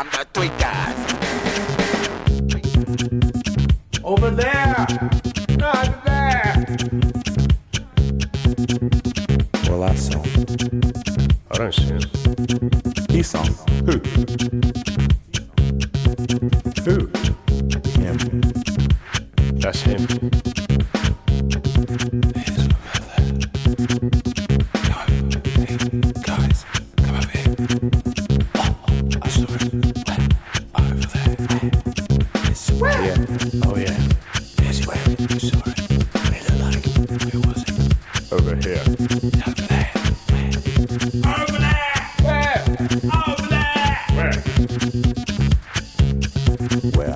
from the tweakers. Over there! Not there! Well, I saw him. I don't see him. He saw him. Who? Who? Him. That's him. Guys, come over here. I saw him. Over there. Yeah. Oh yeah. Yes, you saw it. What did it look like? Where was it? Over here. Over there. Over there! Where? Over there! Where? Where?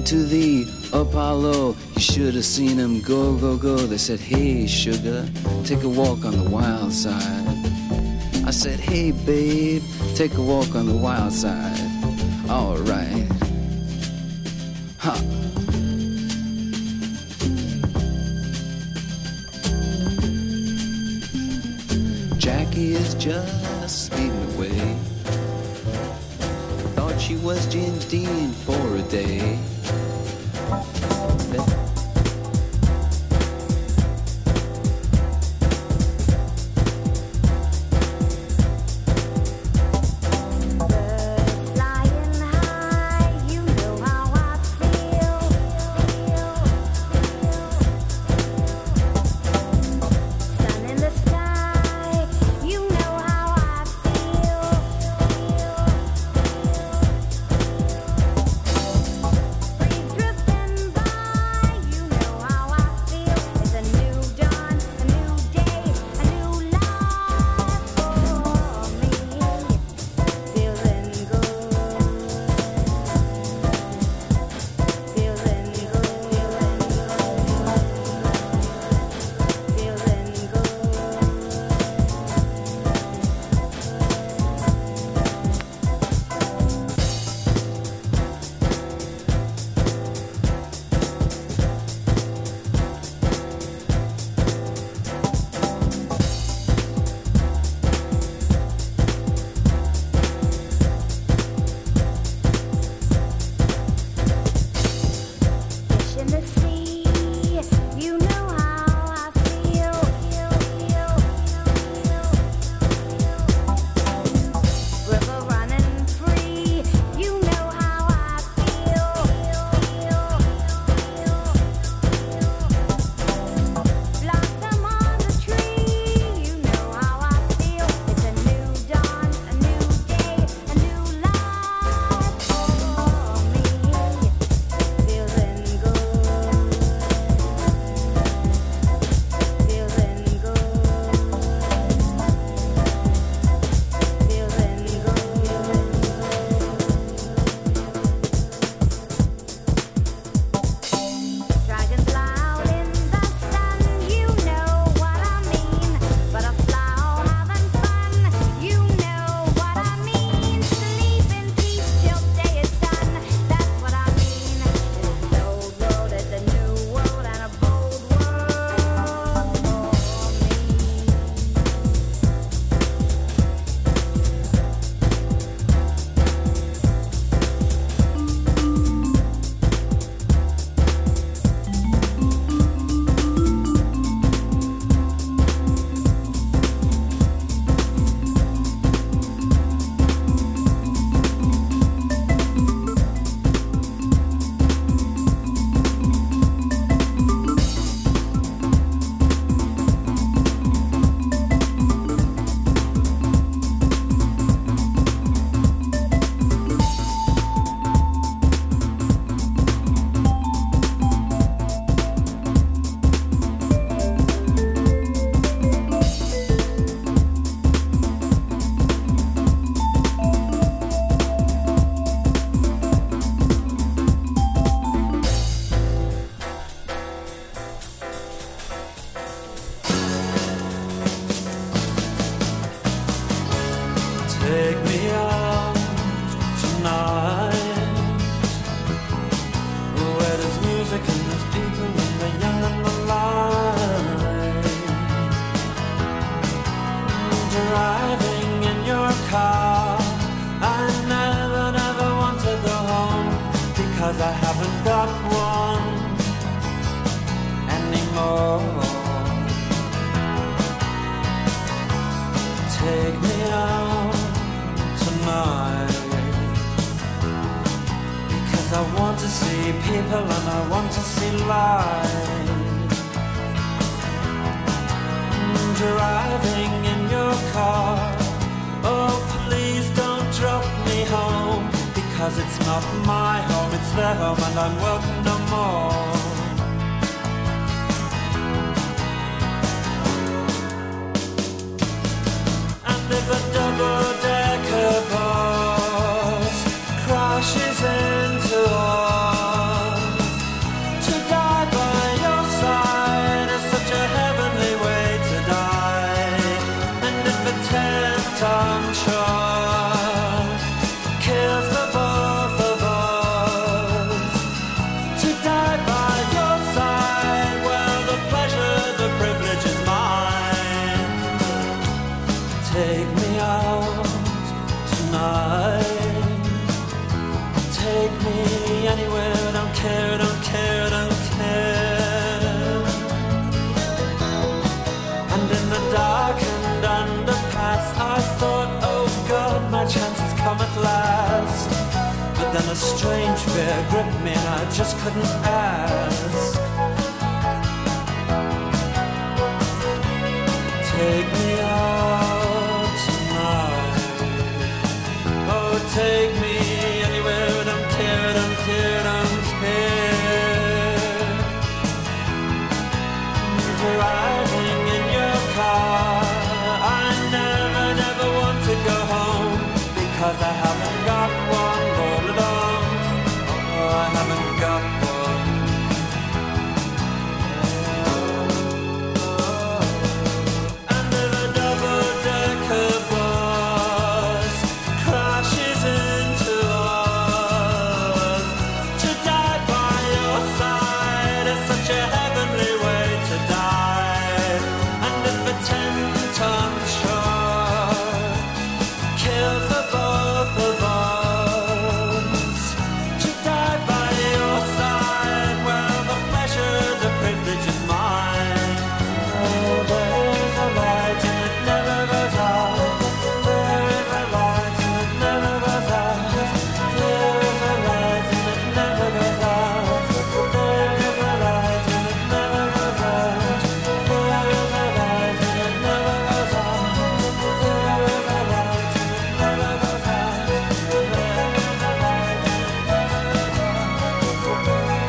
went to the Apollo. You should have seen him go, go, go. They said, hey, sugar, take a walk on the wild side. I said, hey, babe, take a walk on the wild side. All right. Ha. Jackie is just speeding away. Thought she was James Dean for a day. Crashes into us. take me anywhere, I don't care, I don't care, I don't care. And in the darkened underpass I thought, oh God, my chance has come at last. But then a strange fear gripped me and I just couldn't ask. Take me out tonight. Oh, take me anywhere, I don't care, I don't care, I don't care. Driving in your car, I never, never want to go home, because I haven't got one all along. Oh, I haven't got one. And if a double-decker bus crashes into us, to die by your side is such a heavenly way to die. And if a 10-ton truck kills the both of us, to die by your side, well, the pleasure, the privilege is mine. Oh, there is a light and it never goes out. There is a light and it never goes out. There is a light and it never goes out. There is a light and it never goes out. There is a light and it never goes out. There is a light and it never goes out. There is a light and it never goes out.